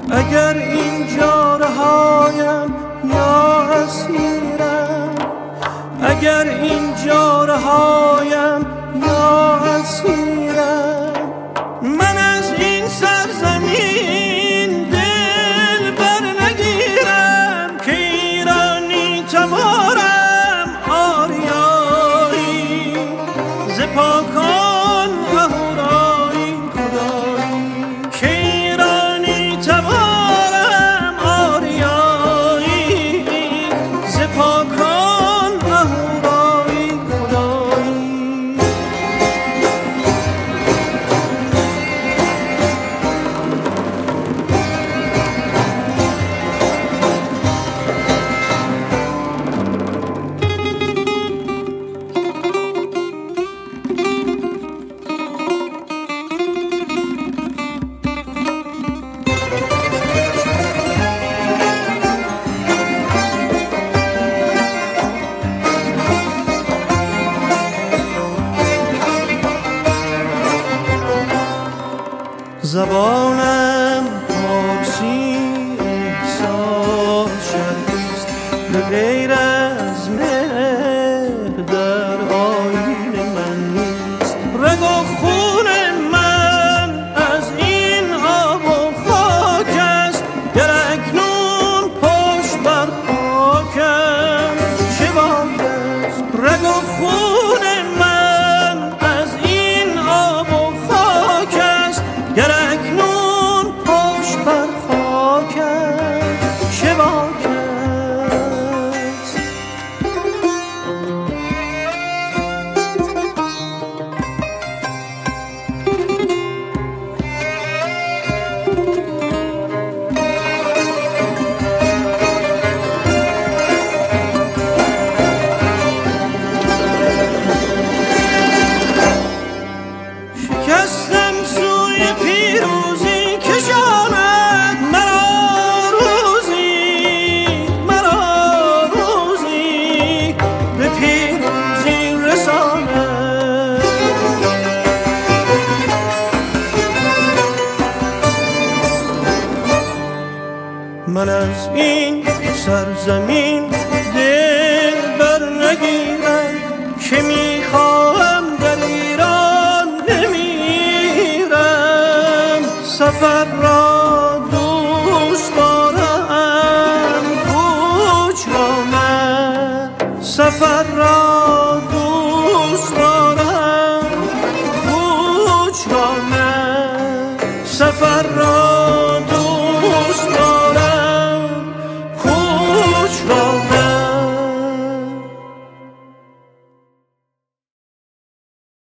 اگر اینجا رهایم یا اسیرم، اگر اینجا رهایم یا اسیرم، من از این سرزمین دل بر نگیرم که ایرانی تبارم آریایی ز پاکان اهورایی خدایی که ایرانی تبارم آریایی ز پاکان اهورایی خدایی. زبانم پارسی احساس شدیست، به غیر از مهر در آیین من نیست. رگ و خون من از این آب و خاک است، گر اکنون پشت بر خاکم چه باک است. رگ و خون من از این آب و خاک است، گر اکنون پشت بر خاکم چه باک است. شکستم سوی پیروزی کشاند مرا روزی به پیروزی رساند. من از این سرزمین دل بر نگیرم که میخواهم در ایران بمیرم. سفر را دوست دارم کوچ را نه، سفر را